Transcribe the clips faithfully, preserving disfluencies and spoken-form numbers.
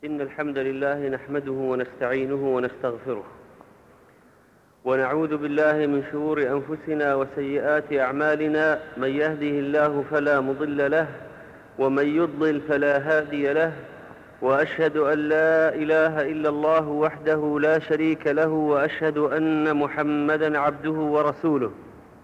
إن الحمد لله نحمده ونستعينه ونستغفره ونعوذ بالله من شرور أنفسنا وسيئات أعمالنا. من يهده الله فلا مضل له ومن يضلل فلا هادي له، وأشهد أن لا إله إلا الله وحده لا شريك له، وأشهد أن محمدًا عبده ورسوله.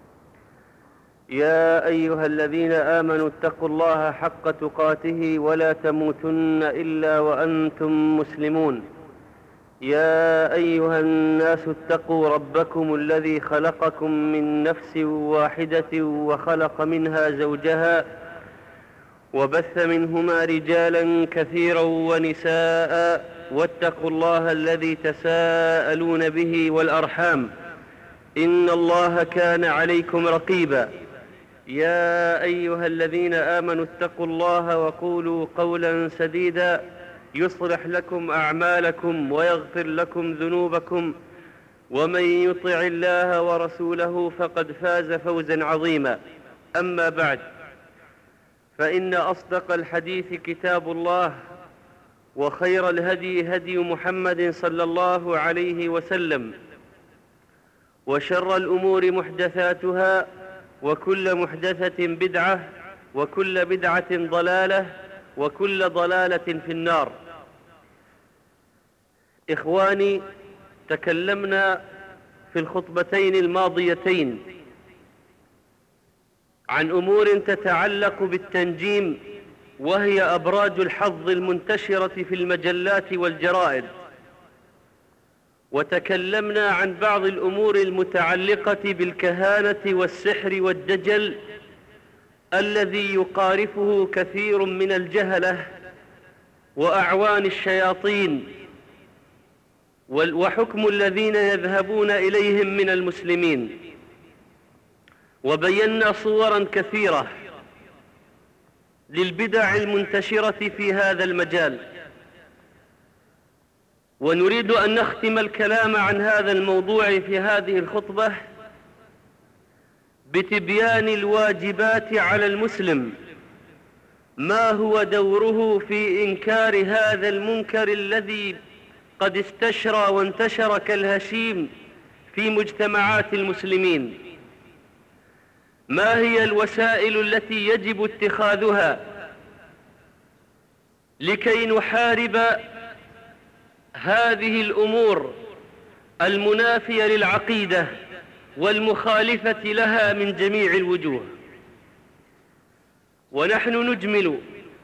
يا أيها الذين آمنوا اتقوا الله حق تقاته ولا تموتن إلا وأنتم مسلمون. يا أيها الناس اتقوا ربكم الذي خلقكم من نفس واحدة وخلق منها زوجها وبث منهما رجالا كثيرا ونساء، واتقوا الله الذي تساءلون به والأرحام، إن الله كان عليكم رقيبا. يا أيها الذين آمنوا اتقوا الله وقولوا قولا سديدا يصلح لكم أعمالكم ويغفر لكم ذنوبكم، ومن يطع الله ورسوله فقد فاز فوزا عظيما. أما بعد، فإن أصدق الحديث كتاب الله، وخير الهدي هدي محمد صلى الله عليه وسلم، وشر الأمور محدثاتها، وكل محدثة بدعة، وكل بدعة ضلالة، وكل ضلالة في النار. إخواني، تكلمنا في الخطبتين الماضيتين عن أمور تتعلق بالتنجيم، وهي أبراج الحظ المنتشرة في المجلات والجرائد، وتكلمنا عن بعض الأمور المتعلقة بالكهانة والسحر والدجل الذي يقارفه كثير من الجهلة وأعوان الشياطين، وحكم الذين يذهبون إليهم من المسلمين. وبينا صورا كثيرة للبدع المنتشرة في هذا المجال، ونريد أن نختم الكلام عن هذا الموضوع في هذه الخطبة بتبيان الواجبات على المسلم، ما هو دوره في إنكار هذا المنكر الذي قد استشرى وانتشر كالهشيم في مجتمعات المسلمين. ما هي الوسائل التي يجب اتخاذها لكي نحارب هذه الأمور المنافية للعقيدة والمخالفة لها من جميع الوجوه؟ ونحن نجمل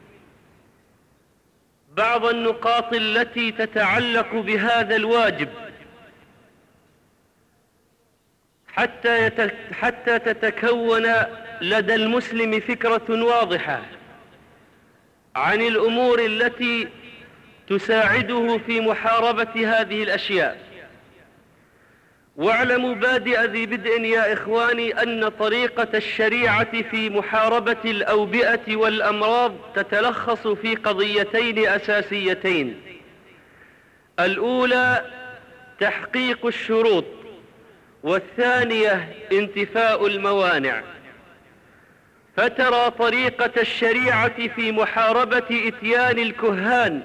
بعض النقاط التي تتعلق بهذا الواجب حتى حتى تتكون لدى المسلم فكرة واضحة عن الأمور التي تساعده في محاربة هذه الأشياء. واعلموا بادئ ذي بدء يا إخواني أن طريقة الشريعة في محاربة الأوبئة والأمراض تتلخص في قضيتين أساسيتين: الأولى تحقيق الشروط، والثانية انتفاء الموانع. فترى طريقة الشريعة في محاربة إتيان الكهان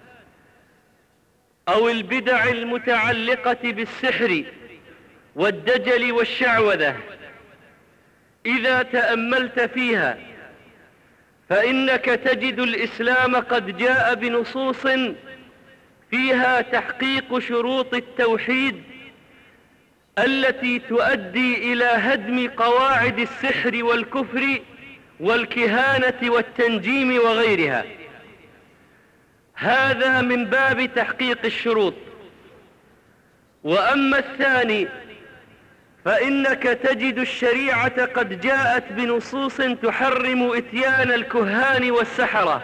أو البدع المتعلقة بالسحر والدجل والشعوذة، إذا تأملت فيها فإنك تجد الإسلام قد جاء بنصوص فيها تحقيق شروط التوحيد التي تؤدي إلى هدم قواعد السحر والكفر والكهانة والتنجيم وغيرها. هذا من باب تحقيق الشروط. وأما الثاني فإنك تجد الشريعة قد جاءت بنصوص تحرم إتيان الكهان والسحرة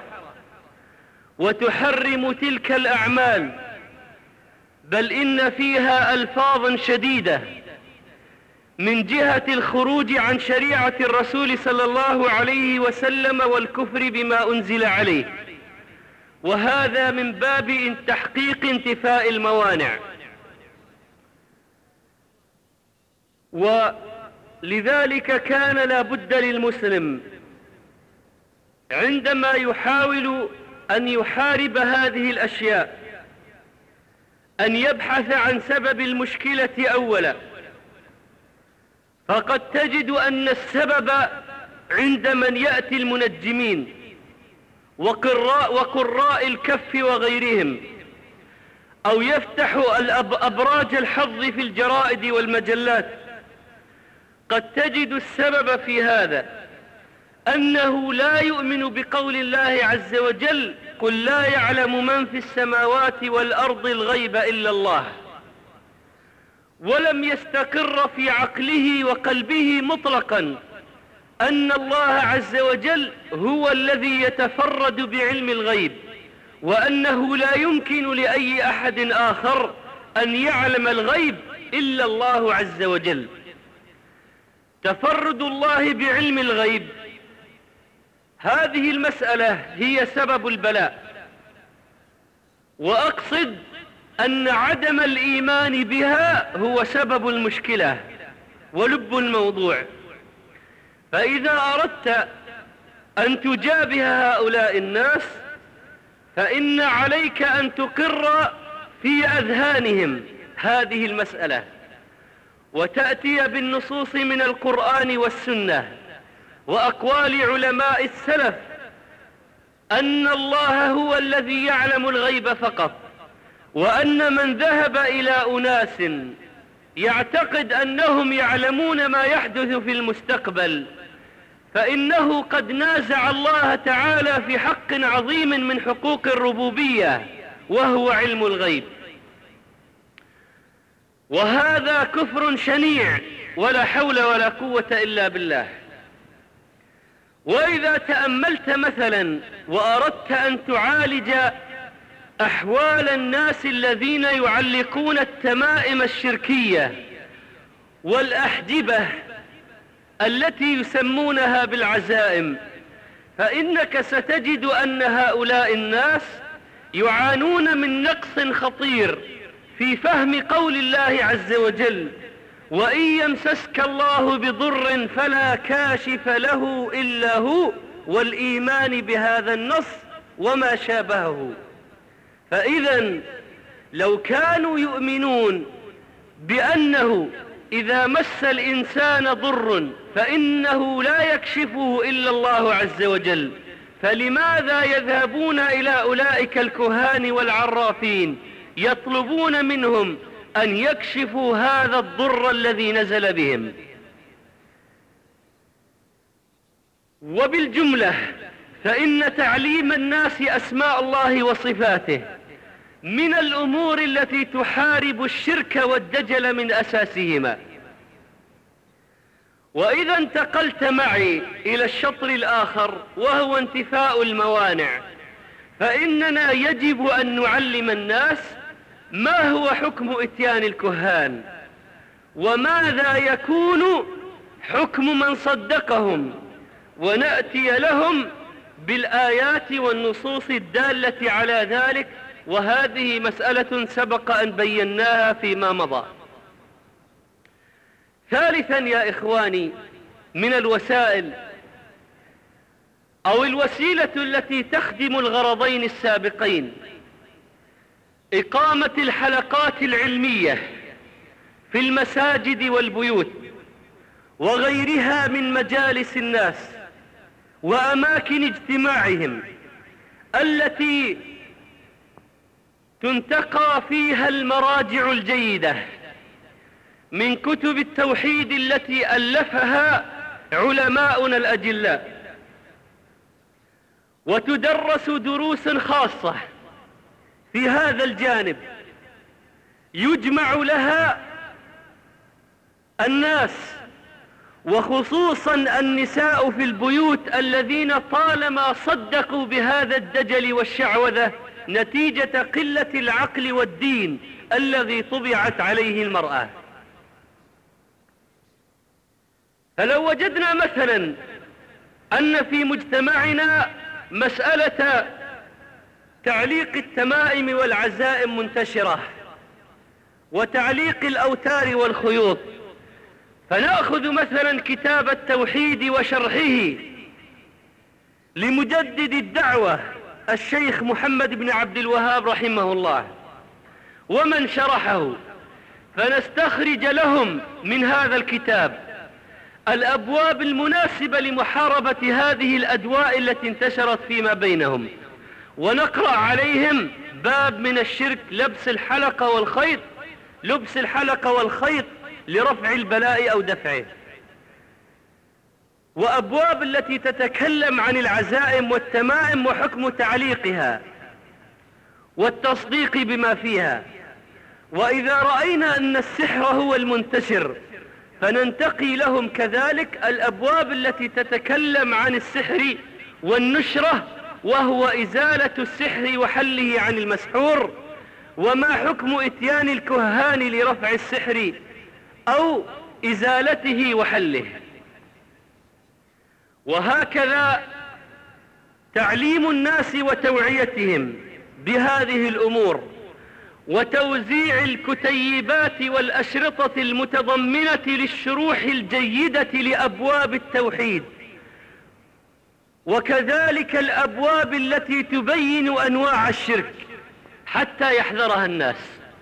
وتحرم تلك الأعمال، بل إن فيها ألفاظا شديدة من جهة الخروج عن شريعة الرسول صلى الله عليه وسلم والكفر بما أنزل عليه، وهذا من باب تحقيق انتفاء الموانع. ولذلك كان لا بد للمسلم عندما يحاول أن يحارب هذه الأشياء أن يبحث عن سبب المشكلة أولا، فقد تجد أن السبب عند من يأتي المنجمين وقراء, وقراء الكف وغيرهم، أو يفتح أبراج الحظ في الجرائد والمجلات. قد تجد السبب في هذا أنه لا يؤمن بقول الله عز وجل: قل لا يعلم من في السماوات والأرض الغيب إلا الله، ولم يستقر في عقله وقلبه مطلقا أن الله عز وجل هو الذي يتفرد بعلم الغيب، وأنه لا يمكن لأي أحد آخر أن يعلم الغيب إلا الله عز وجل. تفرد الله بعلم الغيب، هذه المسألة هي سبب البلاء، وأقصد أن عدم الإيمان بها هو سبب المشكلة ولب الموضوع. فإذا أردت أن تجابه هؤلاء الناس فإن عليك أن تقر في أذهانهم هذه المسألة، وتأتي بالنصوص من القرآن والسنة وأقوال علماء السلف أن الله هو الذي يعلم الغيب فقط، وأن من ذهب إلى أناس يعتقد أنهم يعلمون ما يحدث في المستقبل فإنه قد نازع الله تعالى في حق عظيم من حقوق الربوبية، وهو علم الغيب. وهذا كفر شنيع ولا حول ولا قوة إلا بالله. وإذا تأملت مثلا وأردت أن تعالج أحوال الناس الذين يعلقون التمائم الشركية والأحجبة التي يسمونها بالعزائم، فإنك ستجد أن هؤلاء الناس يعانون من نقص خطير في فهم قول الله عز وجل: وإن يمسسك الله بضر فلا كاشف له إلا هو، والإيمان بهذا النص وما شابهه. فإذا لو كانوا يؤمنون بأنه إذا مس الإنسان ضر فإنه لا يكشفه إلا الله عز وجل، فلماذا يذهبون إلى أولئك الكهان والعرافين يطلبون منهم أن يكشفوا هذا الضر الذي نزل بهم؟ وبالجملة فإن تعليم الناس أسماء الله وصفاته من الأمور التي تحارب الشرك والدجل من أساسهما. وإذا انتقلت معي إلى الشطر الآخر وهو انتفاء الموانع، فإننا يجب أن نعلم الناس ما هو حكم إتيان الكهان، وماذا يكون حكم من صدقهم، ونأتي لهم بالآيات والنصوص الدالة على ذلك، وهذه مسألة سبق أن بيناها فيما مضى. ثالثا يا إخواني، من الوسائل أو الوسيلة التي تخدم الغرضين السابقين إقامة الحلقات العلمية في المساجد والبيوت وغيرها من مجالس الناس وأماكن اجتماعهم التي تنتقى فيها المراجع الجيدة من كتب التوحيد التي ألفها علماؤنا الأجلاء، وتدرس دروس خاصة في هذا الجانب يجمع لها الناس، وخصوصا النساء في البيوت الذين طالما صدقوا بهذا الدجل والشعوذة نتيجة قلة العقل والدين الذي طبعت عليه المرأة. فلو وجدنا مثلا أن في مجتمعنا مسألة تعليق التمائم والعزائم منتشرة، وتعليق الأوتار والخيوط، فنأخذ مثلا كتاب التوحيد وشرحه لمجدد الدعوة الشيخ محمد بن عبد الوهاب رحمه الله ومن شرحه، فنستخرج لهم من هذا الكتاب الأبواب المناسبة لمحاربة هذه الأدواء التي انتشرت فيما بينهم، ونقرأ عليهم باب من الشرك لبس الحلقة والخيط لبس الحلقة والخيط لرفع البلاء أو دفعه، وأبواب التي تتكلم عن العزائم والتمائم وحكم تعليقها والتصديق بما فيها. وإذا رأينا أن السحر هو المنتشر فننتقي لهم كذلك الأبواب التي تتكلم عن السحر والنشرة، وهو إزالة السحر وحله عن المسحور، وما حكم إتيان الكهان لرفع السحر أو إزالته وحله. وهكذا تعليم الناس وتوعيتهم بهذه الأمور، وتوزيع الكتيبات والأشرطة المتضمنة للشروح الجيدة لأبواب التوحيد، وكذلك الأبواب التي تبين أنواع الشرك حتى يحذرها الناس.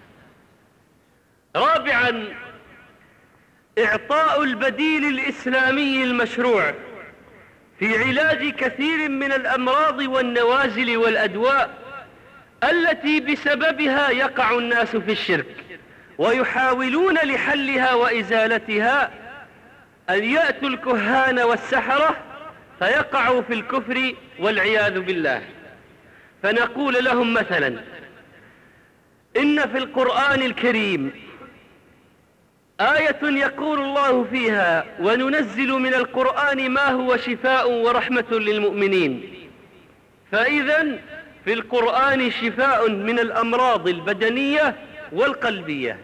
رابعا، إعطاء البديل الإسلامي المشروع في علاج كثير من الأمراض والنوازل والأدواء التي بسببها يقع الناس في الشرك، ويحاولون لحلها وإزالتها أن يأتوا الكهان والسحرة فيقعوا في الكفر والعياذ بالله. فنقول لهم مثلا: إن في القرآن الكريم آية يقول الله فيها: وننزل من القرآن ما هو شفاء ورحمة للمؤمنين. فإذا في القرآن شفاء من الأمراض البدنية والقلبية.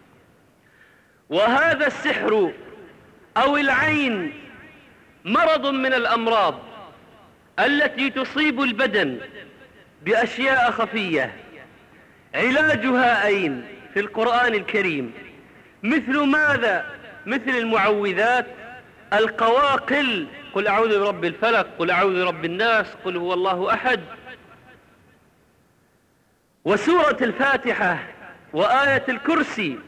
وهذا السحر أو العين مرض من الأمراض التي تصيب البدن بأشياء خفية، علاجها أين؟ في القرآن الكريم. مثل ماذا؟ مثل المعوذات، القواقل، قل أعوذ برب الفلق، قل أعوذ برب الناس، قل هو الله أحد، وسورة الفاتحة، وآية الكرسي.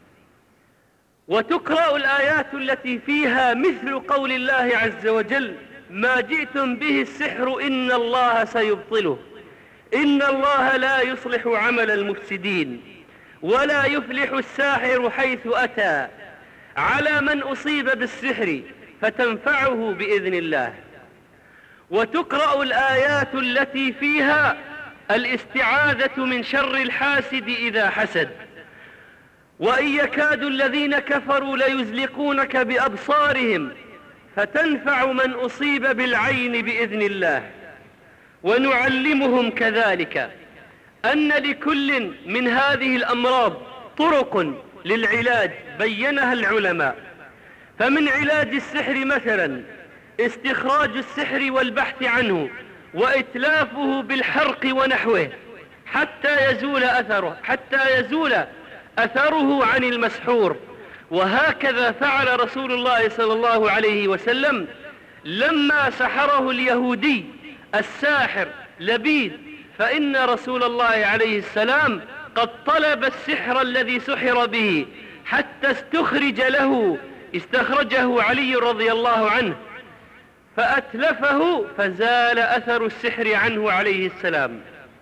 وتقرأ الآيات التي فيها مثل قول الله عز وجل: ما جئتم به السحر إن الله سيبطله، إن الله لا يصلح عمل المفسدين، ولا يفلح الساحر حيث أتى، على من أصيب بالسحر فتنفعه بإذن الله. وتقرأ الآيات التي فيها الاستعاذة من شر الحاسد إذا حسد، وإن يكاد الذين كفروا ليزلقونك بأبصارهم فتنفع من أصيب بالعين بإذن الله. ونعلمهم كذلك أن لكل من هذه الأمراض طرق للعلاج بينها العلماء. فمن علاج السحر مثلا استخراج السحر والبحث عنه وإتلافه بالحرق ونحوه حتى يزول أثره حتى يزول أثره عن المسحور. وهكذا فعل رسول الله صلى الله عليه وسلم لما سحره اليهودي الساحر لبيد، فإن رسول الله عليه السلام قد طلب السحر الذي سحر به حتى استخرج له استخرجه علي رضي الله عنه فأتلفه، فزال أثر السحر عنه عليه السلام.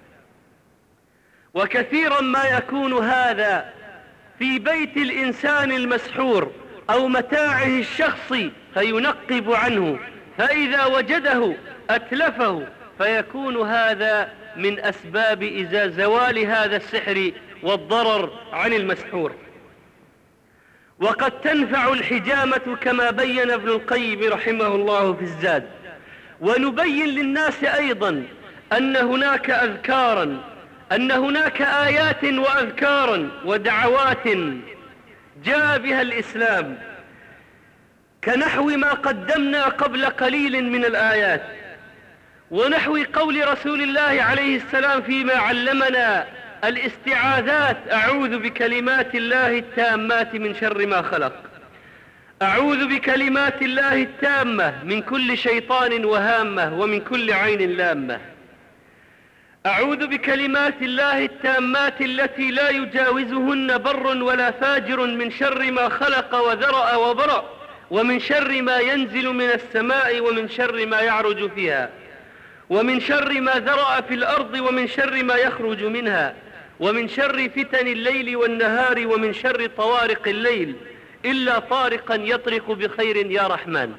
وكثيرا ما يكون هذا في بيت الإنسان المسحور أو متاعه الشخصي فينقب عنه، فإذا وجده أتلفه، فيكون هذا من أسباب إزالة زوال هذا السحر والضرر عن المسحور. وقد تنفع الحجامة كما بين ابن القيم رحمه الله في الزاد. ونبين للناس أيضا أن هناك أذكارا أن هناك آيات وأذكارا ودعوات جاء بها الإسلام، كنحو ما قدمنا قبل قليل من الآيات، ونحو قول رسول الله عليه السلام فيما علمنا الاستعاذات: أعوذ بكلمات الله التامات من شر ما خلق، أعوذ بكلمات الله التامة من كل شيطان وهامة ومن كل عين لامة. أعوذ بكلمات الله التامات التي لا يجاوزهن بر ولا فاجر من شر ما خلق وذرأ وبرأ، ومن شر ما ينزل من السماء، ومن شر ما يعرج فيها، ومن شر ما ذرأ في الأرض، ومن شر ما يخرج منها، ومن شر فتن الليل والنهار، ومن شر طوارق الليل إلا طارقا يطرق بخير يا رحمن.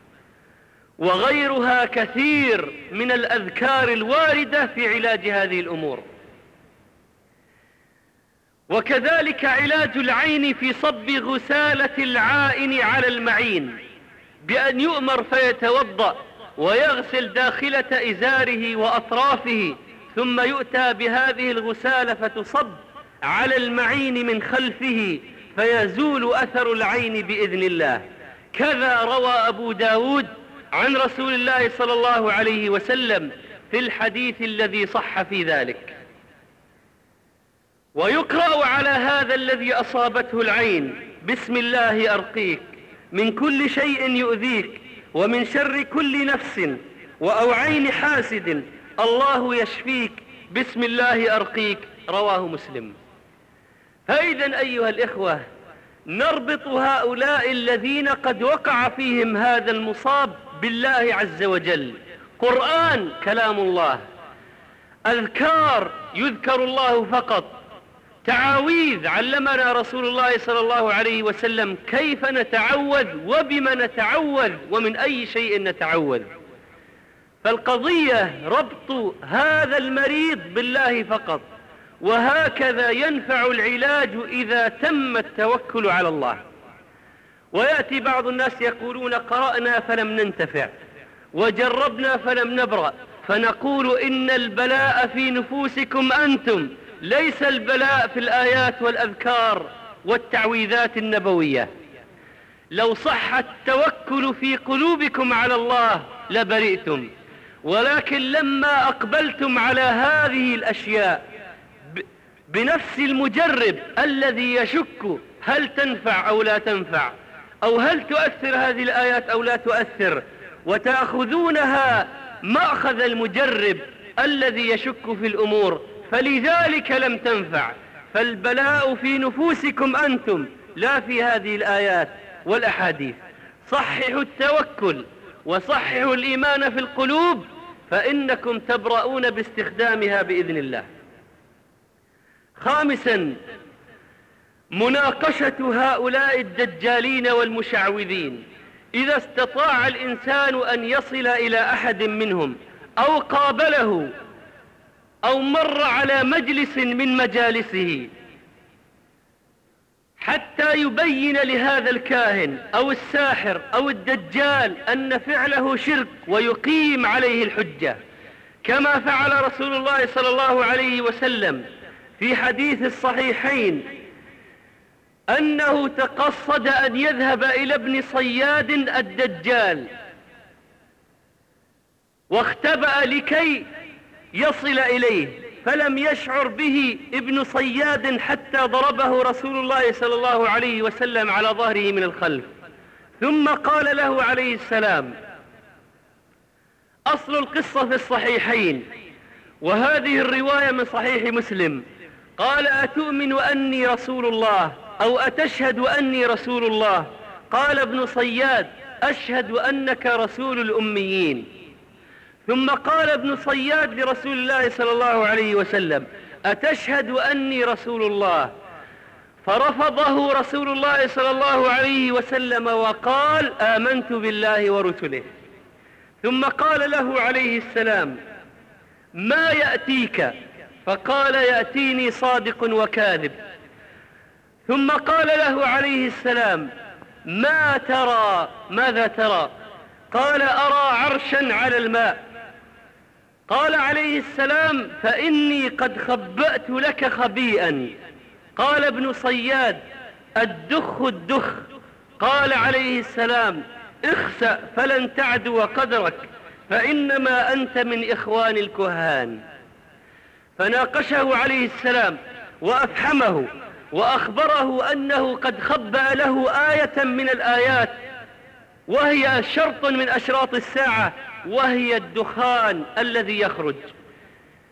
وغيرها كثير من الأذكار الواردة في علاج هذه الأمور. وكذلك علاج العين في صب غسالة العائن على المعين، بأن يؤمر فيتوضأ ويغسل داخلة إزاره وأطرافه، ثم يؤتى بهذه الغسالة فتصب على المعين من خلفه فيزول أثر العين بإذن الله. كذا روى أبو داود عن رسول الله صلى الله عليه وسلم في الحديث الذي صح في ذلك. ويقرأ على هذا الذي أصابته العين: بسم الله أرقيك من كل شيء يؤذيك، ومن شر كل نفس أو عين حاسد، الله يشفيك، بسم الله أرقيك. رواه مسلم. فإذا أيها الإخوة، نربط هؤلاء الذين قد وقع فيهم هذا المصاب بالله عز وجل. قرآن كلام الله، أذكار يذكر الله فقط، تعاويذ علمنا رسول الله صلى الله عليه وسلم كيف نتعوذ وبما نتعوذ ومن أي شيء نتعوذ. فالقضية ربط هذا المريض بالله فقط، وهكذا ينفع العلاج إذا تم التوكل على الله. ويأتي بعض الناس يقولون: قرأنا فلم ننتفع، وجربنا فلم نبرأ، فنقول: إن البلاء في نفوسكم أنتم، ليس البلاء في الآيات والأذكار والتعويذات النبوية. لو صح التوكل في قلوبكم على الله لبرئتم، ولكن لما أقبلتم على هذه الأشياء بنفس المجرب الذي يشك هل تنفع أو لا تنفع، أو هل تؤثر هذه الآيات أو لا تؤثر، وتأخذونها مأخذ المجرب الذي يشك في الأمور، فلذلك لم تنفع. فالبلاء في نفوسكم أنتم، لا في هذه الآيات والأحاديث. صححوا التوكل وصححوا الإيمان في القلوب، فإنكم تبرؤون باستخدامها بإذن الله. خامسا، مناقشة هؤلاء الدجالين والمشعوذين. إذا استطاع الإنسان أن يصل إلى أحد منهم أو قابله أو مر على مجلس من مجالسه حتى يبين لهذا الكاهن أو الساحر أو الدجال أن فعله شرك ويقيم عليه الحجة، كما فعل رسول الله صلى الله عليه وسلم في حديث الصحيحين أنه تقصد أن يذهب إلى ابن صياد الدجال واختبأ لكي يصل إليه، فلم يشعر به ابن صياد حتى ضربه رسول الله صلى الله عليه وسلم على ظهره من الخلف، ثم قال له عليه السلام: أصل القصة في الصحيحين، وهذه الرواية من صحيح مسلم. قال: أتؤمن أني رسول الله أو أتشهد أني رسول الله؟ قال ابن صياد: أشهد أنك رسول الأميين. ثم قال ابن صياد لرسول الله صلى الله عليه وسلم: أتشهد أني رسول الله؟ فرفضه رسول الله صلى الله عليه وسلم وقال: آمنت بالله ورسله. ثم قال له عليه السلام: ما يأتيك؟ فقال: يأتيني صادق وكاذب. ثم قال له عليه السلام: ما ترى؟ ماذا ترى؟ قال: أرى عرشا على الماء. قال عليه السلام: فإني قد خبأت لك خبيئا. قال ابن صياد: الدخ الدخ. قال عليه السلام: اخسأ فلن تعدو قدرك، فإنما أنت من إخوان الكهان. فناقشه عليه السلام وأفحمه وأخبره أنه قد خبأ له آية من الآيات، وهي شرط من أشراط الساعة، وهي الدخان الذي يخرج.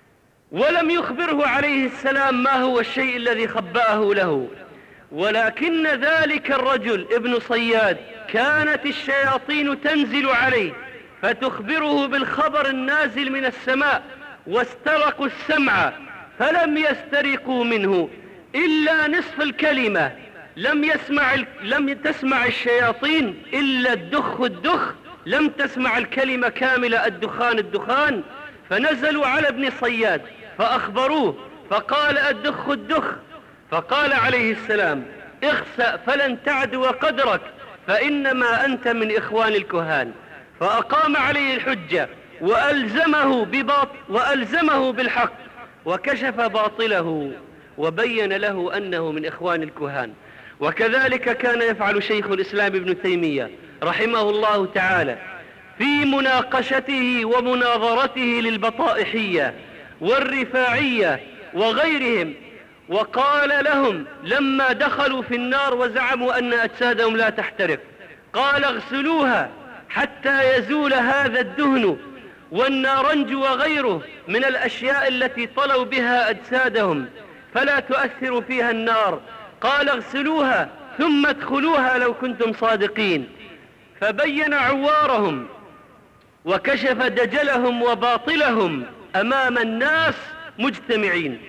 ولم يخبره عليه السلام ما هو الشيء الذي خبأه له، ولكن ذلك الرجل ابن صياد كانت الشياطين تنزل عليه فتخبره بالخبر النازل من السماء، واسترقوا السمع فلم يسترقوا منه إلا نصف الكلمة، لم يسمع لم تسمع الشياطين إلا الدخ الدخ، لم تسمع الكلمة كاملة الدخان الدخان. فنزلوا على ابن صياد فأخبروه فقال الدخ الدخ، فقال عليه السلام اخسأ فلن تعدو قدرك فإنما أنت من إخوان الكهان. فأقام عليه الحجة وألزمه, بباط وألزمه بالحق وكشف باطله وبين له أنه من إخوان الكهان. وكذلك كان يفعل شيخ الإسلام ابن تيمية رحمه الله تعالى في مناقشته ومناظرته للبطائحية والرفاعية وغيرهم، وقال لهم لما دخلوا في النار وزعموا أن أجسادهم لا تحترق قال اغسلوها حتى يزول هذا الدهن والنارنج وغيره من الأشياء التي طلوا بها أجسادهم فلا تؤثر فيها النار، قال اغسلوها ثم ادخلوها لو كنتم صادقين. فبين عوارهم وكشف دجلهم وباطلهم أمام الناس مجتمعين.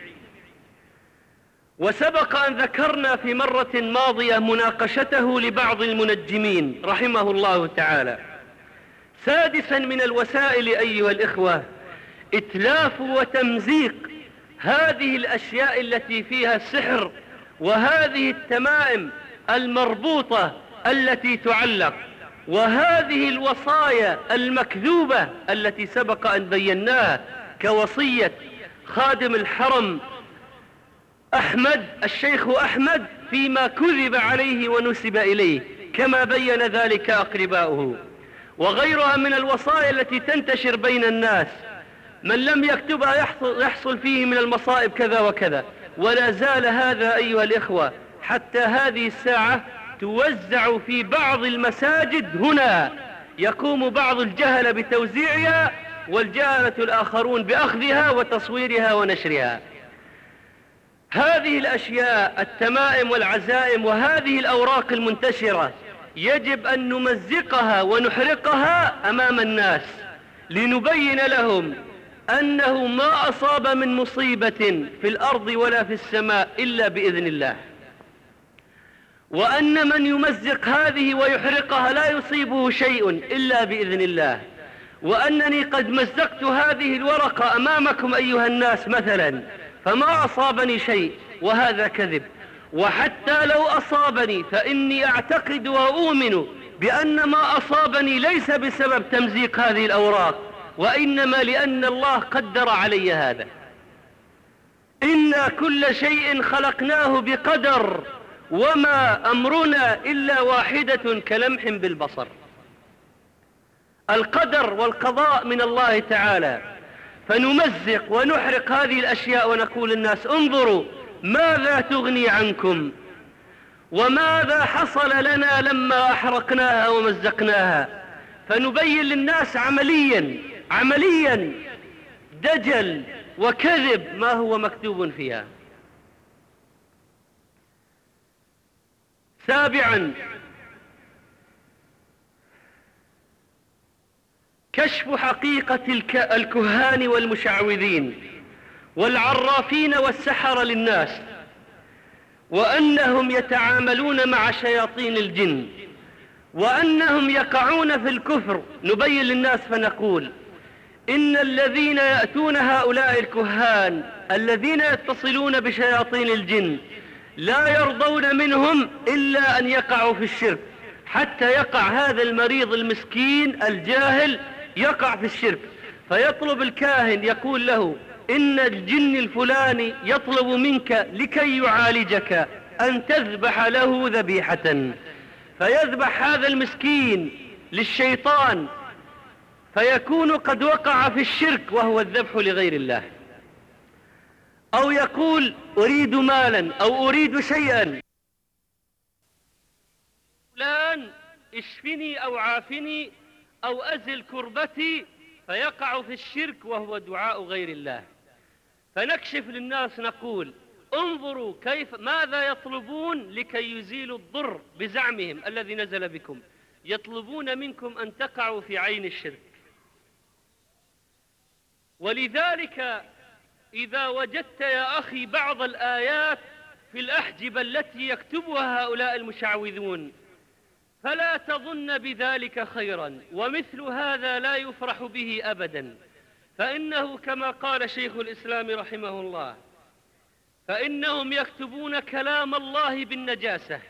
وسبق أن ذكرنا في مرة ماضية مناقشته لبعض المنجمين رحمه الله تعالى. سادسا من الوسائل أيها الإخوة إتلاف وتمزيق هذه الأشياء التي فيها السحر وهذه التمائم المربوطة التي تعلق وهذه الوصايا المكذوبة التي سبق أن بيناها كوصية خادم الحرم أحمد الشيخ أحمد فيما كذب عليه ونسب إليه كما بين ذلك أقرباؤه، وغيرها من الوصايا التي تنتشر بين الناس، من لم يكتبها يحصل, يحصل فيه من المصائب كذا وكذا. ولا زال هذا أيها الإخوة حتى هذه الساعة توزع في بعض المساجد هنا، يقوم بعض الجهل بتوزيعها والجهلة الآخرون بأخذها وتصويرها ونشرها. هذه الأشياء التمائم والعزائم وهذه الأوراق المنتشرة يجب أن نمزقها ونحرقها أمام الناس لنبين لهم أنه ما أصاب من مصيبة في الأرض ولا في السماء إلا بإذن الله، وأن من يمزق هذه ويحرقها لا يصيبه شيء إلا بإذن الله، وأنني قد مزقت هذه الورقة أمامكم أيها الناس مثلا فما أصابني شيء، وهذا كذب. وحتى لو أصابني فإني أعتقد وأؤمن بأن ما أصابني ليس بسبب تمزيق هذه الأوراق، وإنما لأن الله قدر علي هذا. إنا كل شيء خلقناه بقدر وما أمرنا إلا واحدة كلمح بالبصر. القدر والقضاء من الله تعالى، فنمزق ونحرق هذه الأشياء ونقول للناس انظروا ماذا تغني عنكم وماذا حصل لنا لما أحرقناها ومزقناها، فنبين للناس عمليا عمليا دجل وكذب ما هو مكتوب فيها. سابعا كشف حقيقة الكهان والمشعوذين والعرافين والسحرة للناس، وأنهم يتعاملون مع شياطين الجن، وأنهم يقعون في الكفر. نبين للناس فنقول إن الذين يأتون هؤلاء الكهان الذين يتصلون بشياطين الجن لا يرضون منهم إلا أن يقعوا في الشرك، حتى يقع هذا المريض المسكين الجاهل يقع في الشرك، فيطلب الكاهن يقول له إن الجن الفلاني يطلب منك لكي يعالجك أن تذبح له ذبيحة، فيذبح هذا المسكين للشيطان فيكون قد وقع في الشرك وهو الذبح لغير الله. أو يقول أريد مالا أو أريد شيئا فلان اشفني أو عافني أو أزل كربتي، فيقع في الشرك وهو دعاء غير الله. فنكشف للناس نقول انظروا كيف ماذا يطلبون لكي يزيلوا الضر بزعمهم الذي نزل بكم، يطلبون منكم أن تقعوا في عين الشرك. ولذلك إذا وجدت يا أخي بعض الآيات في الأحجبة التي يكتبها هؤلاء المشعوذون فلا تظن بذلك خيرا، ومثل هذا لا يفرح به أبدا، فإنه كما قال شيخ الإسلام رحمه الله فإنهم يكتبون كلام الله بالنجاسة،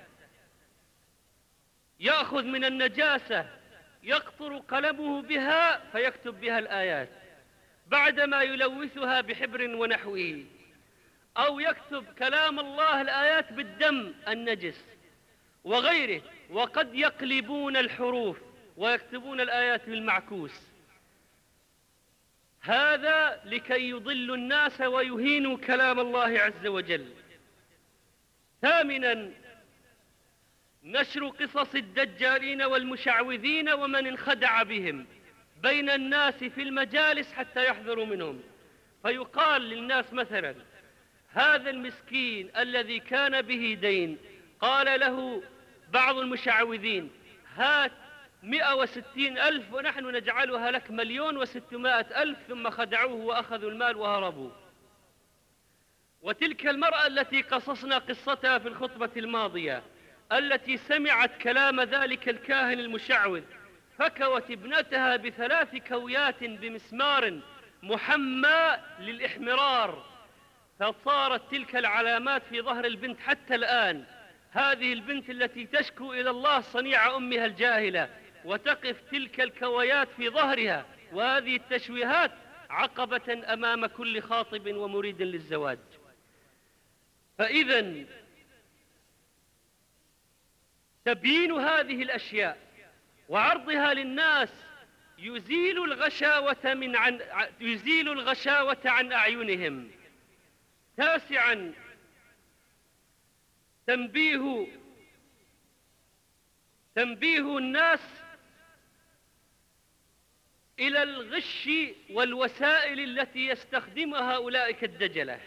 يأخذ من النجاسة يقطر قلمه بها فيكتب بها الآيات بعدما يلوثها بحبر ونحوه، أو يكتب كلام الله الآيات بالدم النجس وغيره، وقد يقلبون الحروف ويكتبون الآيات بالمعكوس، هذا لكي يضلوا الناس ويهينوا كلام الله عز وجل. ثامنا نشر قصص الدجالين والمشعوذين ومن انخدع بهم بين الناس في المجالس حتى يحذروا منهم، فيقال للناس مثلا هذا المسكين الذي كان به دين قال له بعض المشعوذين هات مئة وستين ألف ونحن نجعلها لك مليون وستمائة ألف، ثم خدعوه وأخذوا المال وهربوا. وتلك المرأة التي قصصنا قصتها في الخطبة الماضية التي سمعت كلام ذلك الكاهن المشعوذ فكوت ابنتها بثلاث كويات بمسمار محمى للإحمرار، فصارت تلك العلامات في ظهر البنت حتى الآن. هذه البنت التي تشكو إلى الله صنيع أمها الجاهلة وتقف تلك الكويات في ظهرها وهذه التشويهات عقبة أمام كل خاطب ومريد للزواج. فإذا تبيين هذه الأشياء وعرضها للناس يزيل الغشاوة من عن يزيل الغشاوة عن أعينهم. تاسعا تنبيه تنبيه الناس إلى الغش والوسائل التي يستخدمها أولئك الدجلة.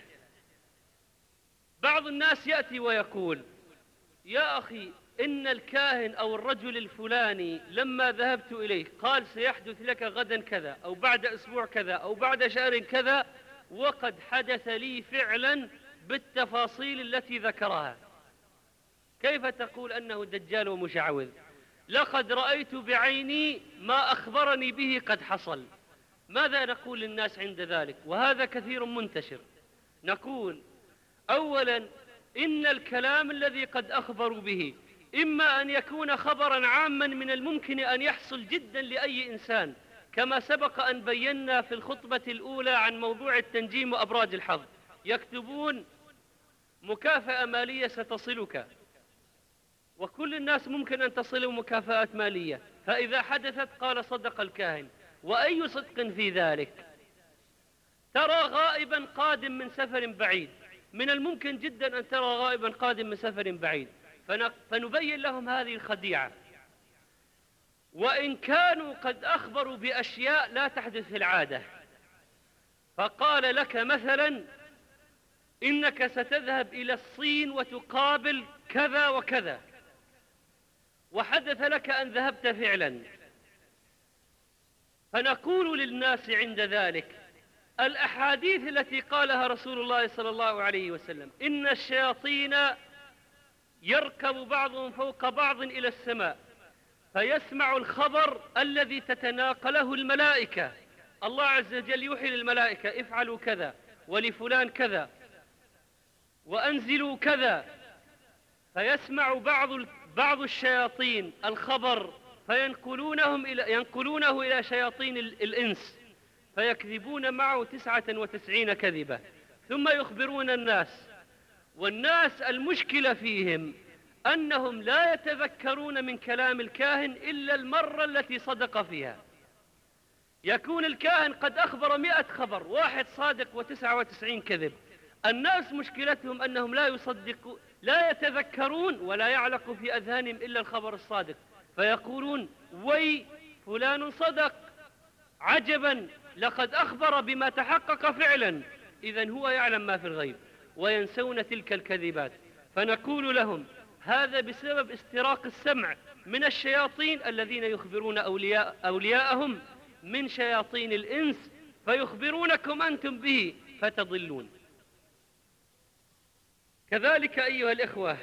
بعض الناس يأتي ويقول يا أخي إن الكاهن أو الرجل الفلاني لما ذهبت إليه قال سيحدث لك غدا كذا أو بعد أسبوع كذا أو بعد شهر كذا، وقد حدث لي فعلا بالتفاصيل التي ذكرها. كيف تقول أنه دجال ومشعوذ؟ لقد رأيت بعيني ما أخبرني به قد حصل. ماذا نقول للناس عند ذلك؟ وهذا كثير منتشر. نقول أولا إن الكلام الذي قد أخبروا به إما أن يكون خبرا عاما من الممكن أن يحصل جدا لأي إنسان، كما سبق أن بينا في الخطبة الأولى عن موضوع التنجيم وأبراج الحظ، يكتبون مكافأة مالية ستصلك، وكل الناس ممكن أن تصلوا مكافآت مالية، فإذا حدثت قال صدق الكاهن. وأي صدق في ذلك؟ ترى غائبا قادم من سفر بعيد، من الممكن جدا أن ترى غائبا قادم من سفر بعيد، فنبين لهم هذه الخديعة. وإن كانوا قد أخبروا بأشياء لا تحدث في العادة، فقال لك مثلا إنك ستذهب إلى الصين وتقابل كذا وكذا، وحدث لك أن ذهبت فعلا، فنقول للناس عند ذلك الأحاديث التي قالها رسول الله صلى الله عليه وسلم إن الشياطين يركب بعضهم فوق بعض إلى السماء فيسمع الخبر الذي تتناقله الملائكة. الله عز وجل يوحي للملائكة افعلوا كذا ولفلان كذا وأنزلوا كذا، فيسمع بعض بعض الشياطين الخبر فينقلونهم إلى ينقلونه إلى شياطين الإنس فيكذبون معه تسعة وتسعين كذبة ثم يخبرون الناس. والناس المشكلة فيهم أنهم لا يتذكرون من كلام الكاهن إلا المرة التي صدق فيها. يكون الكاهن قد أخبر مئة خبر، واحد صادق وتسعة وتسعين كذب. الناس مشكلتهم أنهم لا يصدقوا لا يتذكرون ولا يعلق في أذهانهم إلا الخبر الصادق، فيقولون وي فلان صدق، عجبا لقد أخبر بما تحقق فعلا. إذن هو يعلم ما في الغيب، وينسون تلك الكذبات. فنقول لهم هذا بسبب استراق السمع من الشياطين الذين يخبرون أولياء أولياءهم من شياطين الإنس فيخبرونكم أنتم به فتضلون. كذلك أيها الإخوة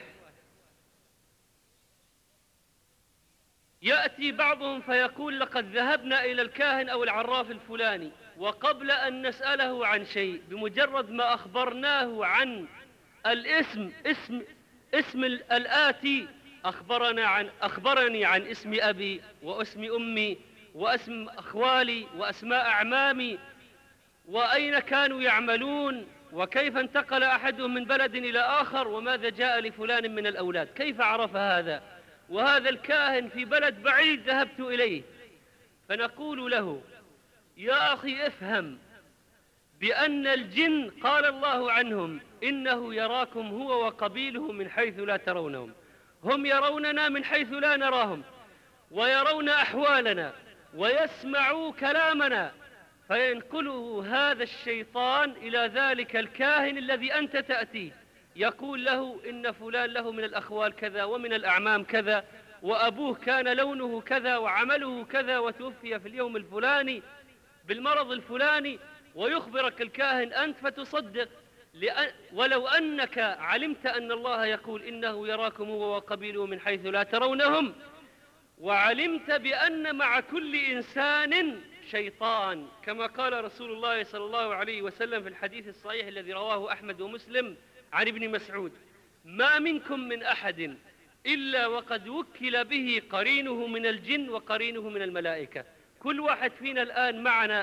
يأتي بعضهم فيقول لقد ذهبنا إلى الكاهن أو العراف الفلاني، وقبل أن نسأله عن شيء بمجرد ما أخبرناه عن الاسم اسم اسم الآتي أخبرنا عن أخبرني عن اسم أبي واسم أمي واسم أخوالي وأسماء أعمامي وأين كانوا يعملون وكيف انتقل أحدهم من بلد إلى آخر وماذا جاء لفلان من الأولاد. كيف عرف هذا وهذا الكاهن في بلد بعيد ذهبت إليه؟ فنقول له يا أخي افهم بأن الجن قال الله عنهم إنه يراكم هو وقبيله من حيث لا ترونهم. هم يروننا من حيث لا نراهم، ويرون أحوالنا ويسمعوا كلامنا، فينقله هذا الشيطان إلى ذلك الكاهن الذي أنت تأتيه، يقول له إن فلان له من الأخوال كذا ومن الأعمام كذا، وأبوه كان لونه كذا وعمله كذا وتوفي في اليوم الفلاني بالمرض الفلاني، ويخبرك الكاهن أنت فتصدق. لأن ولو أنك علمت أن الله يقول إنه يراكم هو وقبيله من حيث لا ترونهم، وعلمت بأن مع كل إنسان شيطان، كما قال رسول الله صلى الله عليه وسلم في الحديث الصحيح الذي رواه أحمد ومسلم عن ابن مسعود: ما منكم من أحد إلا وقد وكل به قرينه من الجن وقرينه من الملائكة. كل واحد فينا الآن معنا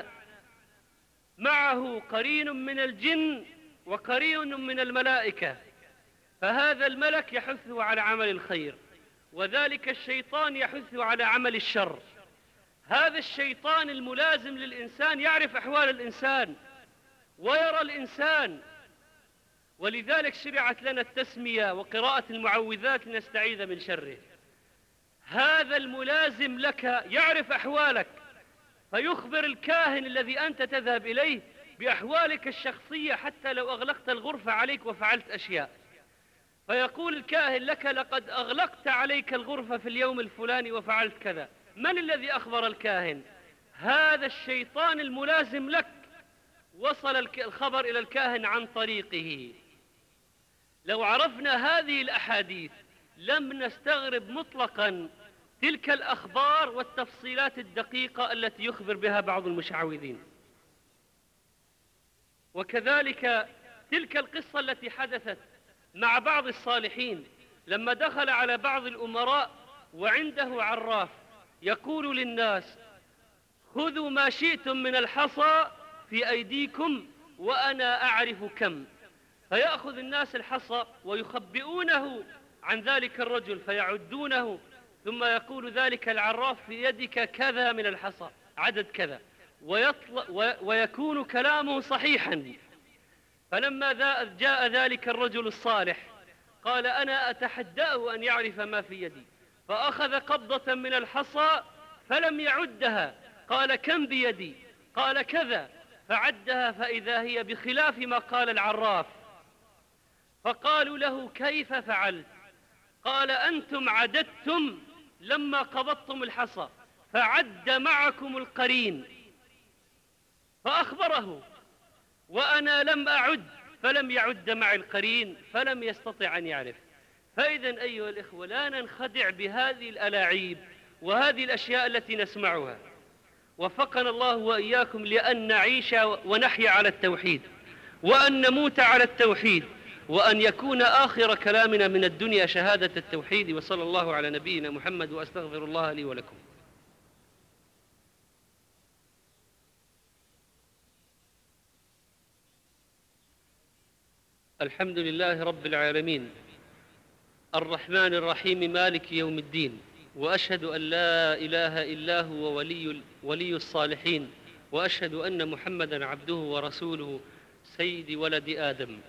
معه قرين من الجن وقرين من الملائكة، فهذا الملك يحثه على عمل الخير، وذلك الشيطان يحثه على عمل الشر. هذا الشيطان الملازم للإنسان يعرف أحوال الإنسان ويرى الإنسان، ولذلك شرعت لنا التسمية وقراءة المعوذات لنستعيذ من شره. هذا الملازم لك يعرف أحوالك، فيخبر الكاهن الذي أنت تذهب إليه بأحوالك الشخصية حتى لو أغلقت الغرفة عليك وفعلت أشياء، فيقول الكاهن لك لقد أغلقت عليك الغرفة في اليوم الفلاني وفعلت كذا. من الذي أخبر الكاهن؟ هذا الشيطان الملازم لك، وصل الخبر إلى الكاهن عن طريقه. لو عرفنا هذه الأحاديث لم نستغرب مطلقا تلك الأخبار والتفصيلات الدقيقة التي يخبر بها بعض المشعوذين. وكذلك تلك القصة التي حدثت مع بعض الصالحين لما دخل على بعض الأمراء وعنده عراف يقول للناس: خذوا ما شئتم من الحصى في أيديكم وأنا أعرف كم. فيأخذ الناس الحصى ويخبئونه عن ذلك الرجل فيعدونه، ثم يقول ذلك العراف: في يدك كذا من الحصى عدد كذا، ويكون كلامه صحيحا. فلما جاء ذلك الرجل الصالح قال: أنا أتحداه أن يعرف ما في يدي، فأخذ قبضة من الحصى فلم يعدها، قال: كم بيدي؟ قال: كذا، فعدها فإذا هي بخلاف ما قال العراف. فقالوا له: كيف فعلت؟ قال: أنتم عددتم لما قبضتم الحصى، فعد معكم القرين. فأخبره، وأنا لم أعد فلم يعد مع القرين فلم يستطع أن يعرف. فإذن أيها الإخوة لا ننخدع بهذه الألاعيب وهذه الأشياء التي نسمعها. وفقنا الله وإياكم لأن نعيش ونحيا على التوحيد، وأن نموت على التوحيد، وأن يكون آخر كلامنا من الدنيا شهادة التوحيد. وصلى الله على نبينا محمد، وأستغفر الله لي ولكم. الحمد لله رب العالمين، الرحمن الرحيم، مالك يوم الدين، وأشهد أن لا إله إلا هو ولي, ولي الصالحين، وأشهد أن محمدا عبده ورسوله سيد ولد آدم.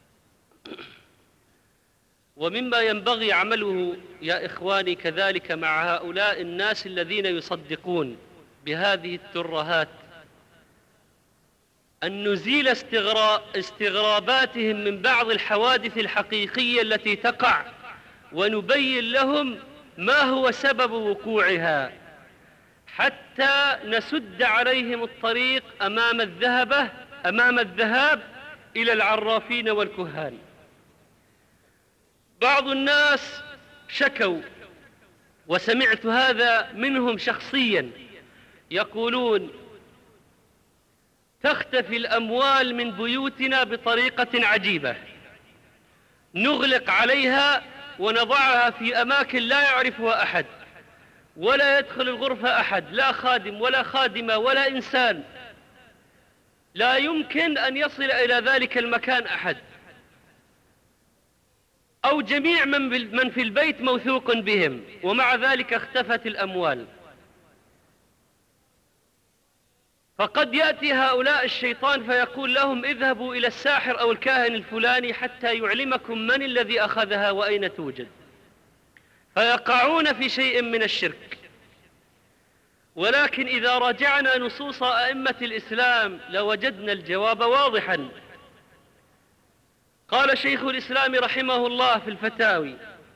ومما ينبغي عمله يا إخواني كذلك مع هؤلاء الناس الذين يصدقون بهذه الترهات أن نزيل استغراباتهم من بعض الحوادث الحقيقية التي تقع، ونبين لهم ما هو سبب وقوعها، حتى نسد عليهم الطريق أمام الذهبة أمام الذهاب إلى العرافين والكهان. بعض الناس شكوا، وسمعت هذا منهم شخصيا، يقولون: تختفي الأموال من بيوتنا بطريقة عجيبة، نغلق عليها ونضعها في أماكن لا يعرفها أحد، ولا يدخل الغرفة أحد، لا خادم ولا خادمة ولا إنسان، لا يمكن أن يصل إلى ذلك المكان أحد، أو جميع من في البيت موثوق بهم، ومع ذلك اختفت الأموال. فقد يأتي هؤلاء الشيطان فيقول لهم: اذهبوا إلى الساحر أو الكاهن الفلاني حتى يعلمكم من الذي أخذها وأين توجد، فيقعون في شيء من الشرك. ولكن إذا راجعنا نصوص أئمة الإسلام لوجدنا الجواب واضحا. قال شيخ الإسلام رحمه الله في الفتاوي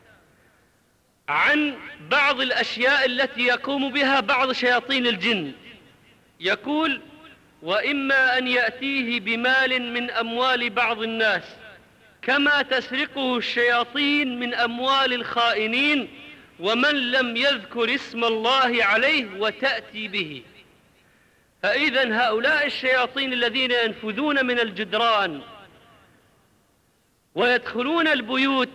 عن بعض الأشياء التي يقوم بها بعض شياطين الجن، يقول: وإما أن يأتيه بمال من أموال بعض الناس كما تسرقه الشياطين من أموال الخائنين ومن لم يذكر اسم الله عليه وتأتي به. فإذا هؤلاء الشياطين الذين ينفذون من الجدران ويدخلون البيوت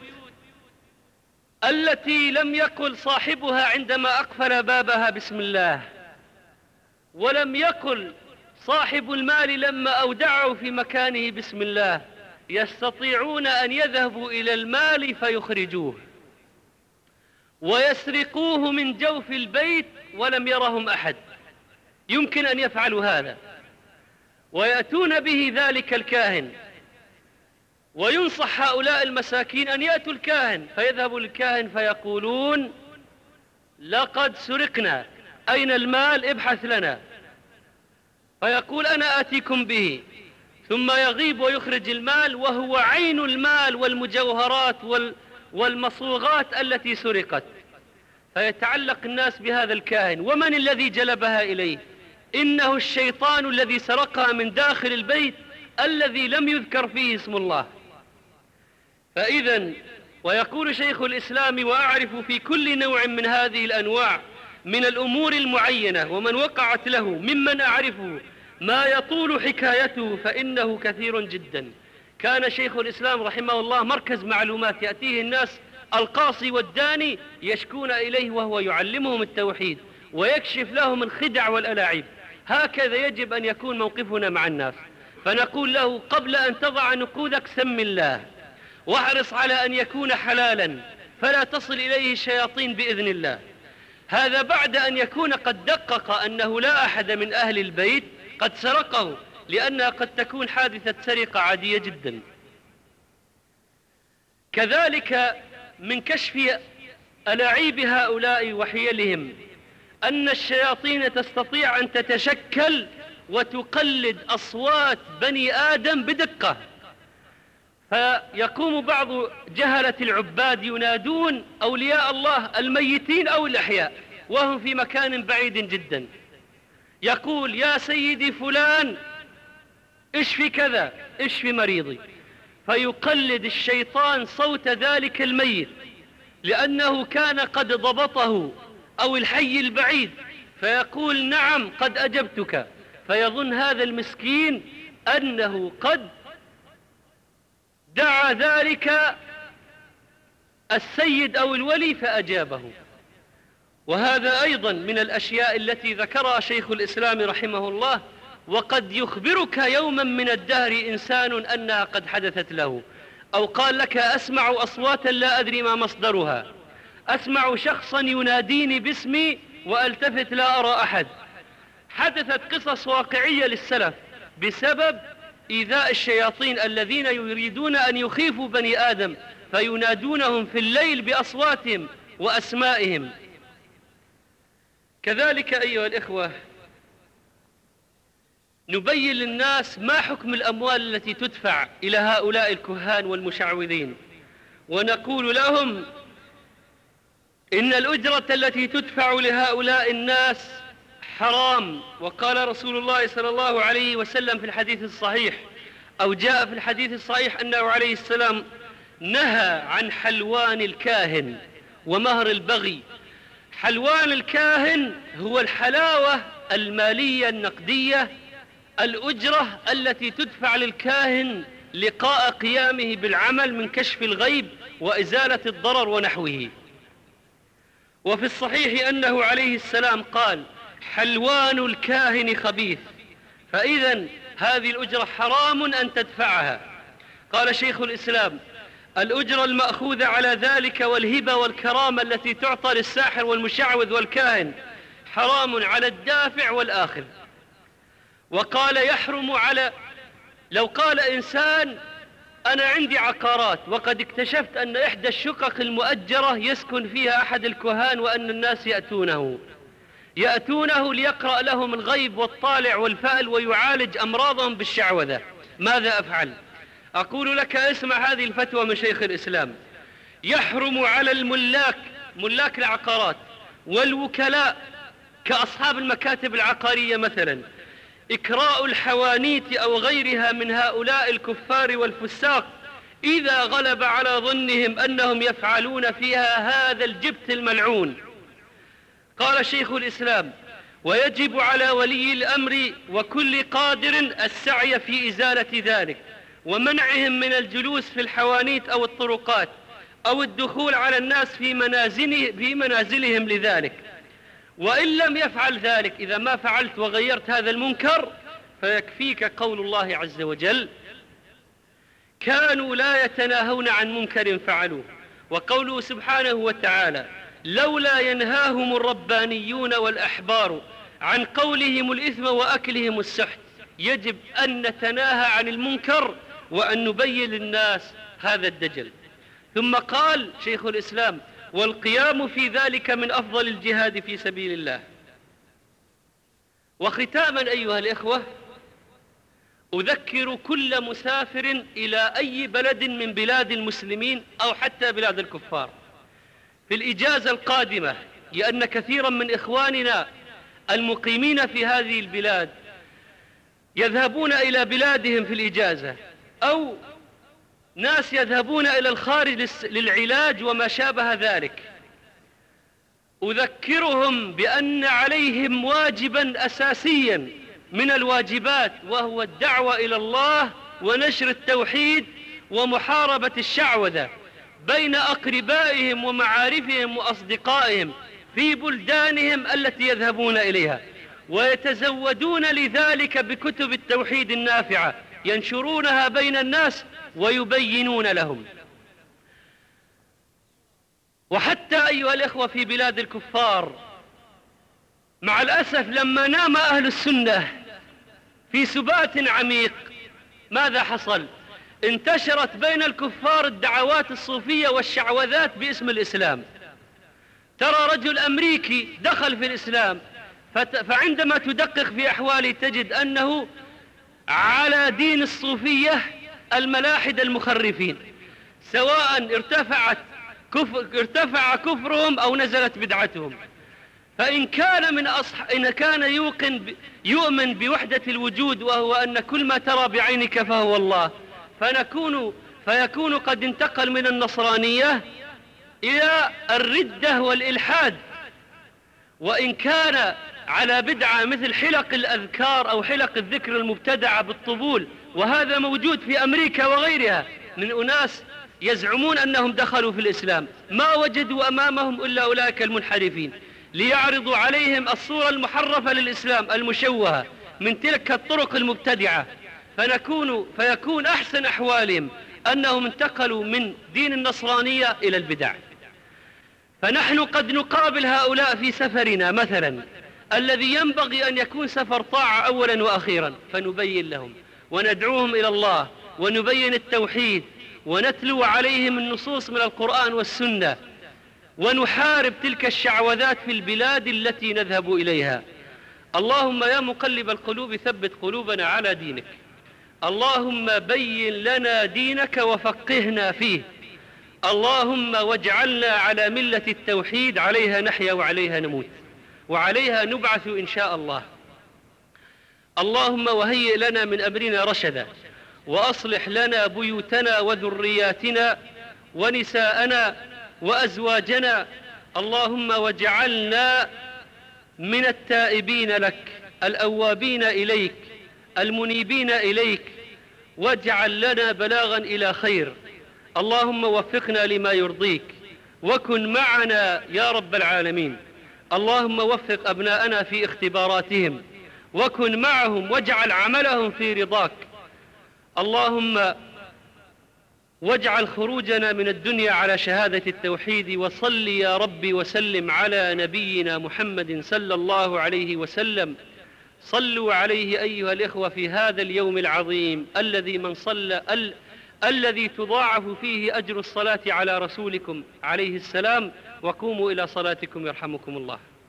التي لم يقل صاحبها عندما أقفل بابها بسم الله، ولم يقل صاحب المال لما أودعه في مكانه بسم الله، يستطيعون أن يذهبوا إلى المال فيخرجوه ويسرقوه من جوف البيت ولم يرهم أحد. يمكن أن يفعلوا هذا، ويأتون به ذلك الكاهن، وينصح هؤلاء المساكين أن يأتوا الكاهن، فيذهبوا للكاهن فيقولون: لقد سرقنا، أين المال؟ ابحث لنا. فيقول: أنا آتيكم به، ثم يغيب ويخرج المال وهو عين المال والمجوهرات والمصوغات التي سرقت. فيتعلق الناس بهذا الكاهن: ومن الذي جلبها إليه؟ إنه الشيطان الذي سرقها من داخل البيت الذي لم يذكر فيه اسم الله. فإذا ويقول شيخ الإسلام: وأعرف في كل نوع من هذه الأنواع من الأمور المعينة ومن وقعت له ممن أعرفه ما يطول حكايته فإنه كثير جدا. كان شيخ الإسلام رحمه الله مركز معلومات، يأتيه الناس القاصي والداني يشكون إليه وهو يعلمهم التوحيد ويكشف لهم الخدع والألاعيب. هكذا يجب أن يكون موقفنا مع الناس، فنقول له: قبل أن تضع نقودك سم الله، واحرص على أن يكون حلالا فلا تصل إليه الشياطين بإذن الله. هذا بعد أن يكون قد دقق أنه لا أحد من أهل البيت قد سرقه، لأنها قد تكون حادثة سرقة عادية جدا. كذلك من كشف ألاعيب هؤلاء وحيلهم أن الشياطين تستطيع أن تتشكل وتقلد أصوات بني آدم بدقة. فيقوم بعض جهلة العباد ينادون أولياء الله الميتين أو الأحياء وهم في مكان بعيد جدا، يقول: يا سيدي فلان اشفي كذا، اشفي مريضي. فيقلد الشيطان صوت ذلك الميت لأنه كان قد ضبطه، أو الحي البعيد، فيقول: نعم قد أجبتك. فيظن هذا المسكين أنه قد دعا ذلك السيد أو الولي فأجابه. وهذا أيضا من الأشياء التي ذكرها شيخ الإسلام رحمه الله. وقد يخبرك يوما من الدهر إنسان أنها قد حدثت له، أو قال لك: أسمع أصواتا لا أدري ما مصدرها، أسمع شخصا يناديني باسمي وألتفت لا أرى أحد. حدثت قصص واقعية للسلف بسبب إيذاء الشياطين الذين يريدون أن يخيفوا بني آدم، فينادونهم في الليل بأصواتهم وأسمائهم. كذلك أيها الإخوة نبين للناس ما حكم الأموال التي تدفع إلى هؤلاء الكهان والمشعوذين، ونقول لهم إن الأجرة التي تدفع لهؤلاء الناس حرام. وقال رسول الله صلى الله عليه وسلم في الحديث الصحيح، أو جاء في الحديث الصحيح أنه عليه السلام نهى عن حلوان الكاهن ومهر البغي. حلوان الكاهن هو الحلاوة المالية النقدية، الأجرة التي تدفع للكاهن لقاء قيامه بالعمل من كشف الغيب وإزالة الضرر ونحوه. وفي الصحيح أنه عليه السلام قال: حلوان الكاهن خبيث. فإذا هذه الأجرة حرام أن تدفعها. قال شيخ الإسلام: الأجرة المأخوذة على ذلك والهبة والكرامة التي تعطى للساحر والمشعوذ والكاهن حرام على الدافع والآخذ. وقال: يحرم على، لو قال إنسان أنا عندي عقارات وقد اكتشفت أن إحدى الشقق المؤجرة يسكن فيها أحد الكهان وأن الناس يأتونه يأتونه ليقرأ لهم الغيب والطالع والفأل ويعالج أمراضهم بالشعوذة، ماذا أفعل؟ أقول لك اسمع هذه الفتوى من شيخ الإسلام: يحرم على الملاك، ملاك العقارات والوكلاء كأصحاب المكاتب العقارية مثلا، إكراء الحوانيت أو غيرها من هؤلاء الكفار والفساق إذا غلب على ظنهم أنهم يفعلون فيها هذا الجبت الملعون. قال شيخ الإسلام: ويجب على ولي الأمر وكل قادر السعي في إزالة ذلك ومنعهم من الجلوس في الحوانيت أو الطرقات أو الدخول على الناس في منازله في منازلهم لذلك. وإن لم يفعل ذلك، إذا ما فعلت وغيرت هذا المنكر، فيكفيك قول الله عز وجل: كانوا لا يتناهون عن منكر فعلوه. وقوله سبحانه وتعالى: لولا ينهاهم الربانيون والأحبار عن قولهم الإثم وأكلهم السحت. يجب أن نتناهى عن المنكر وأن نبين للناس هذا الدجل. ثم قال شيخ الإسلام: والقيام في ذلك من أفضل الجهاد في سبيل الله. وختاما أيها الإخوة، أذكر كل مسافر إلى أي بلد من بلاد المسلمين أو حتى بلاد الكفار في الإجازة القادمة، لأن كثيرا من إخواننا المقيمين في هذه البلاد يذهبون إلى بلادهم في الإجازة، أو ناس يذهبون إلى الخارج للعلاج وما شابه ذلك. أذكرهم بأن عليهم واجبا أساسيا من الواجبات، وهو الدعوة إلى الله ونشر التوحيد ومحاربة الشعوذة بين أقربائهم ومعارفهم وأصدقائهم في بلدانهم التي يذهبون إليها، ويتزودون لذلك بكتب التوحيد النافعة ينشرونها بين الناس ويبينون لهم. وحتى أيها الإخوة في بلاد الكفار، مع الأسف لما نام أهل السنة في سبات عميق، ماذا حصل؟ انتشرت بين الكفار الدعوات الصوفية والشعوذات باسم الإسلام. ترى رجل أمريكي دخل في الإسلام، فعندما تدقق في أحواله تجد أنه على دين الصوفية الملاحد المخرفين، سواء ارتفعت كفر ارتفع كفرهم أو نزلت بدعتهم. فإن كان من أصح... إن كان يوقن ب... يؤمن بوحدة الوجود، وهو أن كل ما ترى بعينك فهو الله، فنكون فيكون قد انتقل من النصرانية إلى الردة والإلحاد. وإن كان على بدعة مثل حلق الأذكار أو حلق الذكر المبتدعة بالطبول، وهذا موجود في أمريكا وغيرها من أناس يزعمون أنهم دخلوا في الإسلام، ما وجدوا أمامهم إلا أولئك المنحرفين ليعرضوا عليهم الصورة المحرفة للإسلام المشوهة من تلك الطرق المبتدعة، فنكون فيكون أحسن أحوالهم أنهم انتقلوا من دين النصرانية إلى البدع. فنحن قد نقابل هؤلاء في سفرنا مثلا الذي ينبغي أن يكون سفر طاعة أولا وأخيرا، فنبين لهم وندعوهم إلى الله ونبين التوحيد ونتلو عليهم النصوص من القرآن والسنة، ونحارب تلك الشعوذات في البلاد التي نذهب إليها. اللهم يا مقلب القلوب ثبت قلوبنا على دينك. اللهم بين لنا دينك وفقهنا فيه. اللهم واجعلنا على ملة التوحيد، عليها نحيا وعليها نموت وعليها نبعث إن شاء الله. اللهم وهيئ لنا من أمرنا رشدا، وأصلح لنا بيوتنا وذرياتنا ونساءنا وأزواجنا. اللهم واجعلنا من التائبين لك الأوابين إليك المنيبين إليك، واجعل لنا بلاغا إلى خير. اللهم وفقنا لما يرضيك وكن معنا يا رب العالمين. اللهم وفق أبناءنا في اختباراتهم وكن معهم واجعل عملهم في رضاك. اللهم واجعل خروجنا من الدنيا على شهادة التوحيد. وصل يا ربي وسلم على نبينا محمد صلى الله عليه وسلم. صلوا عليه أيها الإخوة في هذا اليوم العظيم الذي من صلى ال... الذي تضاعف فيه أجر الصلاة على رسولكم عليه السلام. وقوموا إلى صلاتكم يرحمكم الله.